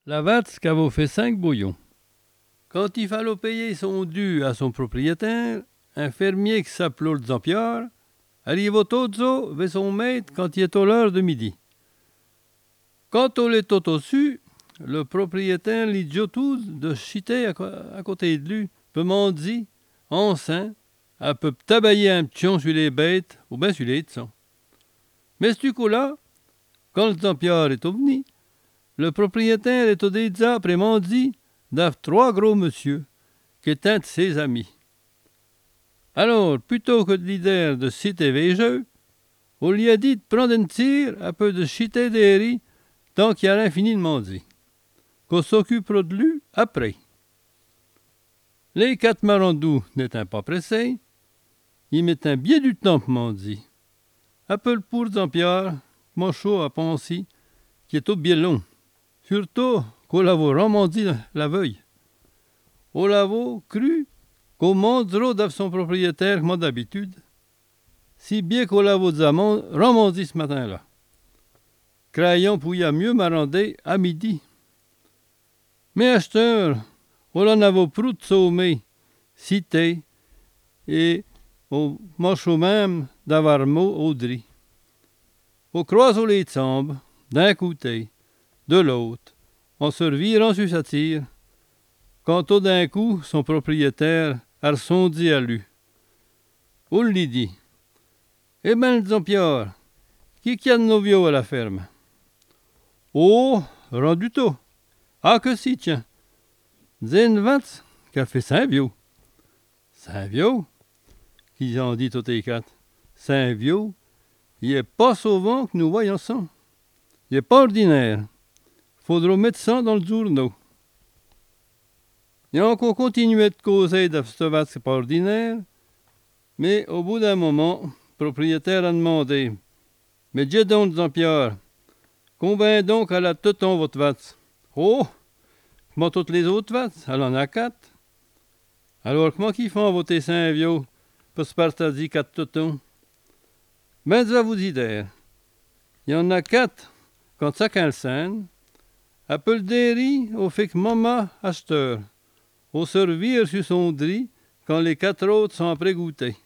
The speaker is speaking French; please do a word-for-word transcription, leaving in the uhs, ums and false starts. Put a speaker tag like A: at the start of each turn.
A: La vatse qu'a vaut fait cinq bouillons. Quand il fallut payer son dû à son propriétaire, un fermier qui s'appelait Zampior arriva tozzo vers son maître quand il était l'heure de midi. Quand on l'était au-dessus, le propriétaire lui dit tout de chiter à, à côté de lui, peut m'en dire, enceint, à peut tabailler un pion sur les bêtes ou bien sur les tons. Mais ce coup-là, quand le Zampior est venu, le propriétaire est au déjà après m'en dit d'avoir trois gros monsieur, qui est un de ses amis. Alors, plutôt que de l'idée de citer végeux, on lui a dit de prendre un tir un peu de chiter des riz tant qu'il y a l'infiniment dit. Qu'on s'occupera de lui après. Les quatre marandous n'étant pas pressés, ils mettent un bien du temps pour m'en dire. Un peu le pour Zampior, mon chaud à penser, qui est au bien long. Surtout qu'on l'avait vraiment dit la veille. On l'avait cru qu'au mandro de son propriétaire comme d'habitude, si bien qu'on l'avait vraiment dit ce matin-là. Crayon pouvait mieux m'arrander à midi. Mais à cette heure, on en avait plus de sommeil, cité, et au marchau même d'avoir mot Audrey. Au croise les tombes, d'un côté, de l'autre, en se revirant sur sa tire, quand tout d'un coup, son propriétaire a ressenti à lui. On lui dit, eh ben, Zampior, qui qui a de nos vieux à la ferme? Oh, rendu tôt. Ah, que si, tiens. Zen Vats, qui a fait Saint-Vieux. Saint-Vieux? Qu'ils ont dit tous les quatre. Saint-Vieux, il est pas souvent que nous voyons ça. Il est pas ordinaire. Faudra mettre ça dans le journaux. Il a encore continué de causer de ce Vats, c'est pas ordinaire. Mais au bout d'un moment, le propriétaire a demandé, mais Dieu donc, Zampior, combien donc à la teuton votre Vats? Oh! Comment toutes les autres vaches? Elle en a quatre. Alors, comment qu'ils font voter Saint-Vieux pour se partager quatre toutons? Ben, je vais vous dire. Il y en a quatre quand chacun le scène. Appelle des riz au fait que maman acheteur. Au servir sur son dri quand les quatre autres sont après goûter.